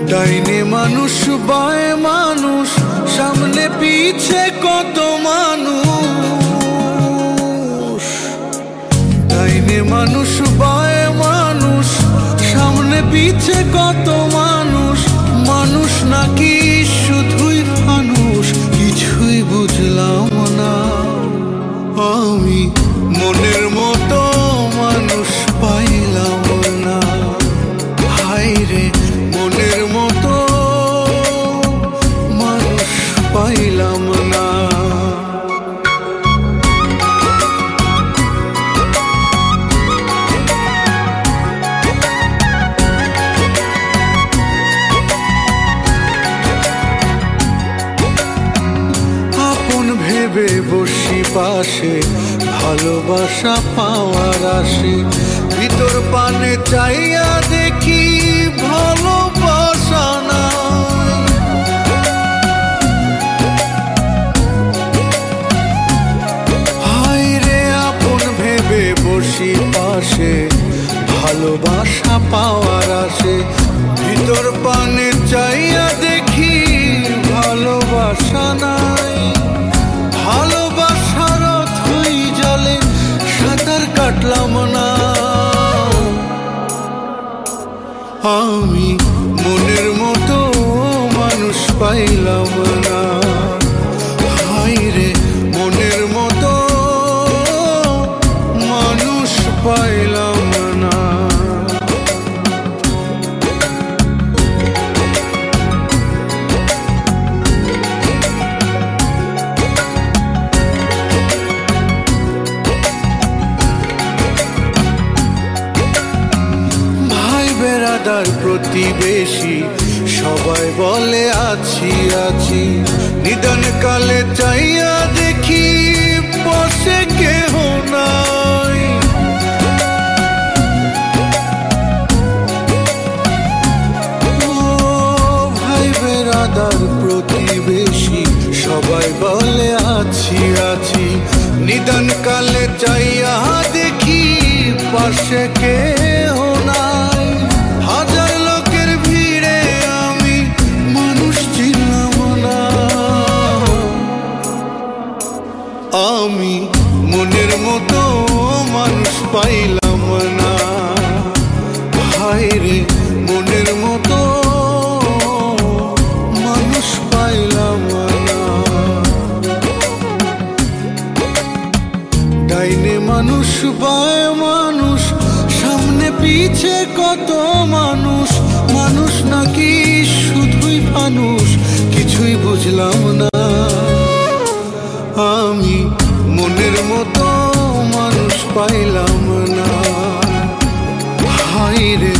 ডাইনে মানুষ বায়ে মানুষ, সামনে পিছে কত মানুষ। ডাইনে মানুষ বায়ে মানুষ, সামনে পিছে কত মানুষ। মানুষ নাকি শুধুই মানুষ, কিছুই বুঝলাম না। আমি মনের মতো মানুষ পাইলাম না। হায় রে, মনের মতো মানুষ পাইলাম না। আপন ভেবে বসি পাশে, ভালোবাসা পাওয়ার আসে। ভিতর পানে চাইয়া দেখি ভালোবাসা নাই। হায় রে, আপন ভেবে বসি পাশে, ভালোবাসা পাওয়ার আসে। ভিতর পানে চাইয়া দেখি ভালোবাসা নাই। ভালোবাসার অথই জলে সাঁতার কাটলাম না। আমি মনের মতো মানুষ পাইলাম না। হায় রে, মনের মতো মানুষ পাইলাম না। বেড়াদার প্রতিবেশী সবাই বলে আছি আছি। নিদান কালে চাইয়া দেখি পাশে কেহ নাই। ও ভাই বেড়াদার প্রতিবেশী সবাই বলে আছি আছি। নিদান কালে চাইয়া দেখি পাশে কেহ নাই। হাজার লোকের ভিড়ে আমি মানুষ চিনলাম না। আমি মনের মতো মানুষ পাইলাম না। হায় রে, মনের মতো মানুষ পাইলাম না। ডাইনে মানুষ বায়ে মানুষ, সামনে পিছে কত মানুষ। মানুষ নাকি শুধুই মানুষ, কিছুই বুঝলাম না। আমি মনের মতো মানুষ পাইলাম না। হায় রে,